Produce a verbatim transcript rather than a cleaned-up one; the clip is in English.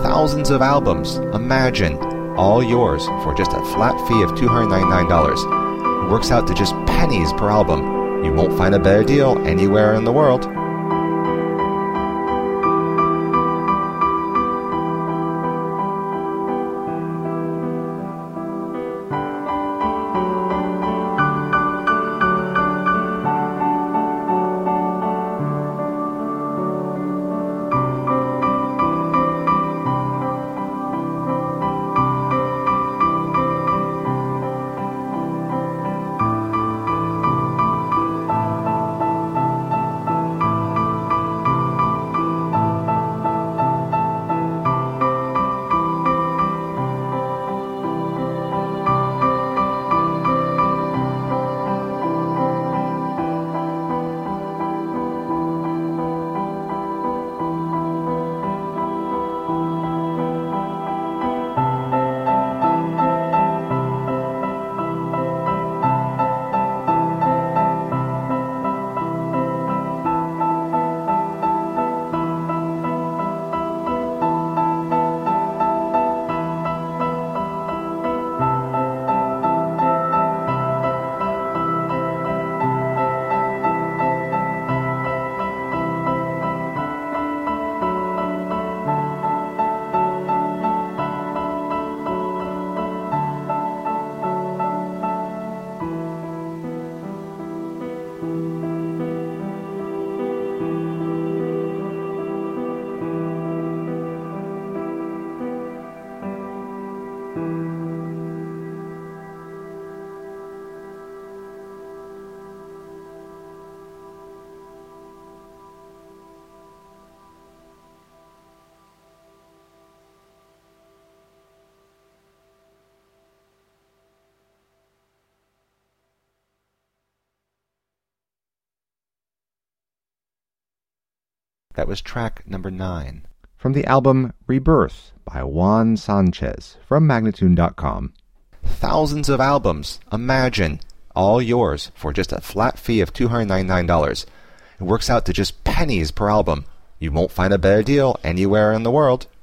thousands of albums. Imagine. All yours for just a flat fee of two hundred ninety-nine dollars. It works out to just pennies per album. You won't find a better deal anywhere in the world. That was track number nine from the album Rebirth by Juan Sanchez from Magnatune dot com. Thousands of albums. Imagine. All yours for just a flat fee of two hundred ninety-nine dollars. It works out to just pennies per album. You won't find a better deal anywhere in the world.